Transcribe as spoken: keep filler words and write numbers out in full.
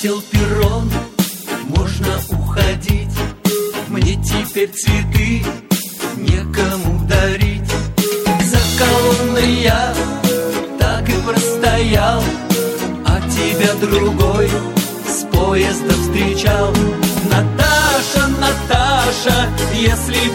Заметил перрон, можно уходить. Мне теперь цветы некому дарить. За колонной я так и простоял, а тебя другой с поезда встречал. Наташа, Наташа, если